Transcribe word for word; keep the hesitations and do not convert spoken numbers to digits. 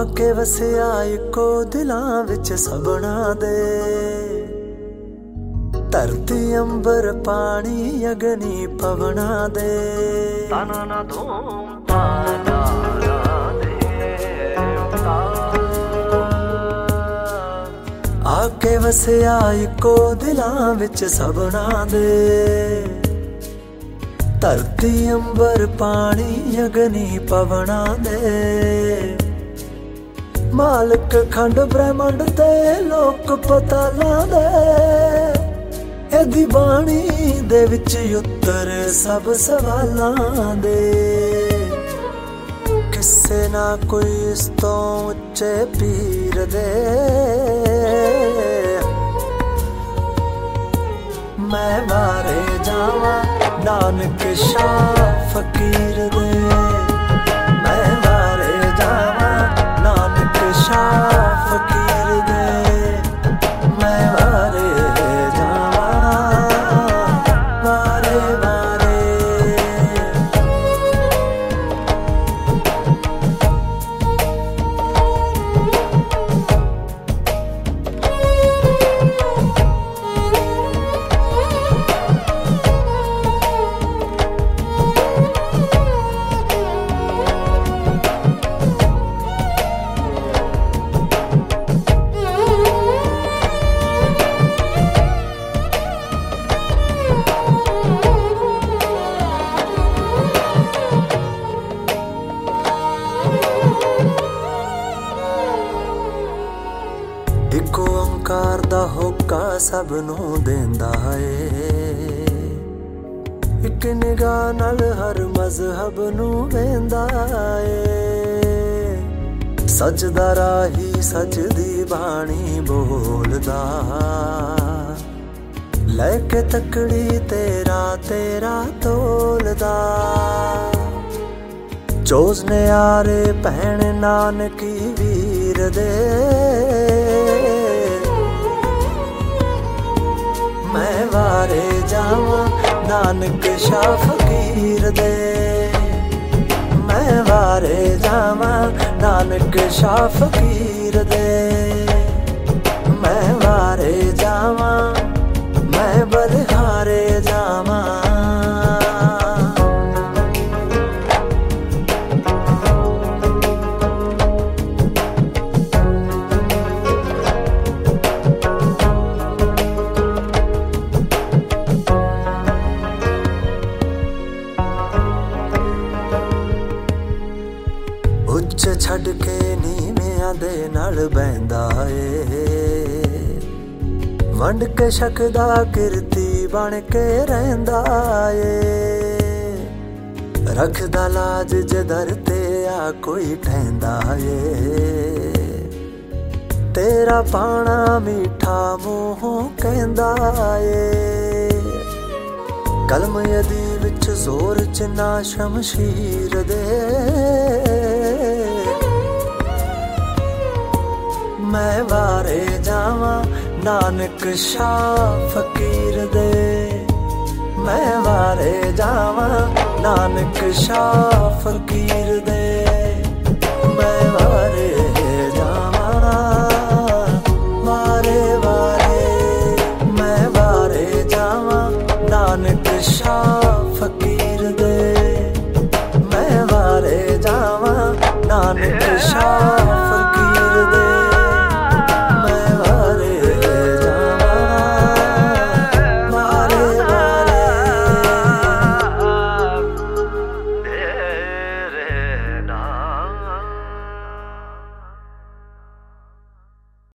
आके वसिया इको दिलां विच सबना दे। धरती अंबर पानी अग्नि पवना दे। ताना ना धूम ताना आके वसिया इको दिलां विच सबना दे। धरती अंबर पानी अग्नि पवना दे। मालिक खंड ब्रह्मंड ते लोक पतालां दे। एदी बाणी दे विच उत्तर सब सवालां दे। किसे ना कोई इस तो उच्चे पीर दे। मैं वारे जावां नानक शाह फकीर दे। मैं वारे जावां नानक शाह फकीर दे। मैं वारे इको ओंकार दा होका सब नूं देंदा ए। इक निगाह नाल हर मजहब नूं वेंदा ए। सजदा राही सजदी बाणी बोलदा। लैके तकड़ी तेरा तेरा तोलदा। चोज ने यारे भैण नानकी वीर दे। मैं वारे जावां नानक शाह फकीर दे। मैं वारे जावां नानक शाह फकीर दे। मैं वारे जावां मैं बलिहारे जावां। उच्च छड़ के नीवियां दे नाल बहंदा ए। वंड के शकदा किरती बन के रहिंदा ए। रखदा लाज जदर ते आ कोई ठहंदा ए। तेरा पाना मीठा मूहों कहंदा ए। कलम यदी विच जोर चिन्ना शमशीर दे। मैं वारे जावां नानक शाह फकीर दे। मैं वारे जावां नानक शाह फकीर दे। मैं वारे जावां वारे वारे। मैं वारे जावां नानक शाह फकीर दे। मैं वारे जावां नानक शाह